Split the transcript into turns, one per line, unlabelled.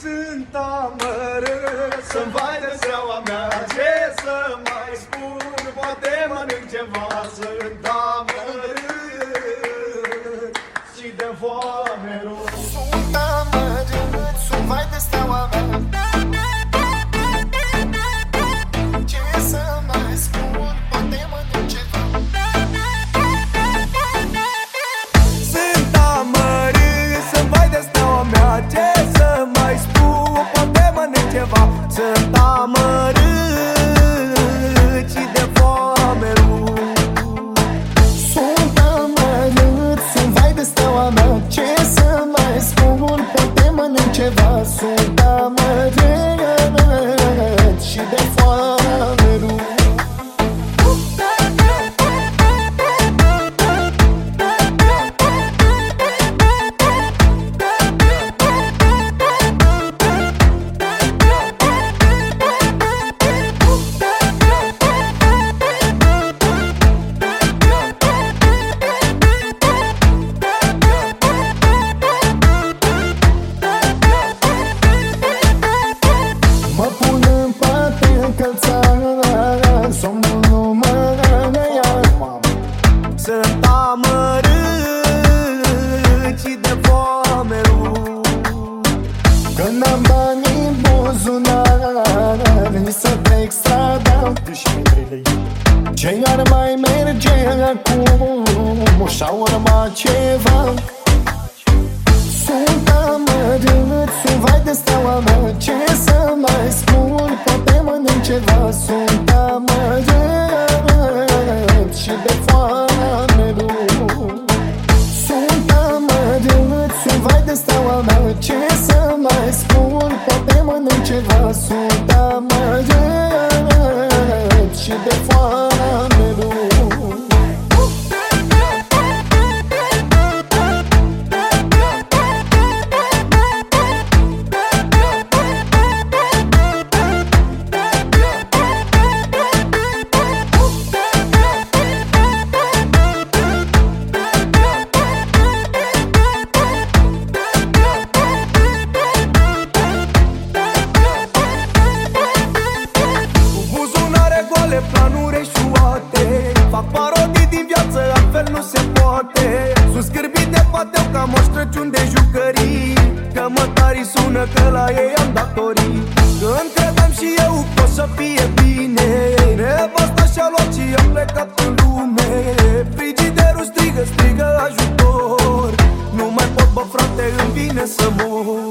sunt amărât, să-mi vai de steaua mea. Ce să mai spun, poate mănânc ceva. Sunt amărât și de foame rog.
Sunt amărât, sunt vai de steaua mea. Ce să mai spun, poate mănânc ceva.
Sunt amărât, sunt vai de steaua mea. Ce să mai spun, poate mănânc ceva. Sunt amărât și de foame rog.
Sunt amărât, sunt vai de steaua mea. Ce să mai spun, poate mănânc ceva. Sunt amărât și de foame rog. Mă pun în pat încălțat, somnul nu mă ia.
Sunt amărât și de foame rog.
Când am bani în buzunar, mi să trec strada ce ar mai merge acum și-a urmat ceva. Sunt amărât, sunt vai de steaua mea. Ce să mai spun, poate mănânc ceva. Sunt amărât și de foame rog. Sunt amărât, sunt vai de steaua mea. Ce să mai spun, poate mănânc ceva. Sunt amărât și de foame rog.
Planuri eșuate, fac parodii din viață, altfel nu se poate. Sunt scârbit de pateu ca Moș Crăciun de jucării, că mătarii sună că la ei am datorii. Când credeam și eu că o să fie bine, nevasta și-a luat și a plecat în lume. Frigiderul strigă, strigă ajutor, nu mai pot, bă frate, îmi vine să mor.